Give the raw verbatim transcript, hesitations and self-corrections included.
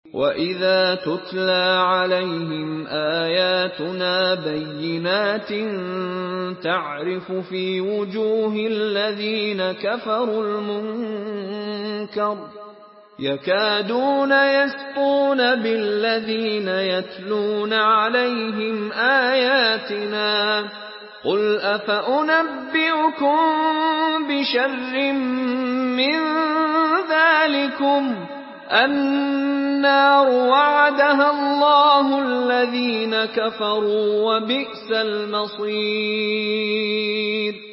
وَإِذَا تُتْلَىٰ عَلَيْهِمْ آيَاتُنَا بَيِّنَاتٍ تَعْرِفُ فِي وُجُوهِ الَّذِينَ كَفَرُوا الْمُنكَرَ يَكَادُونَ يَسْطُونَ بِالَّذِينَ يَتْلُونَ عَلَيْهِمْ آيَاتِنَا ۗ قُلْ أَفَأُنَبِّئُكُم بِشَرٍّ مِّن ذَٰلِكُمُ ۗ النَّارُ وَعَدَهَا اللَّهُ الَّذِينَ كَفَرُوا ۖ وَبِئْسَ الْمَصِيرُ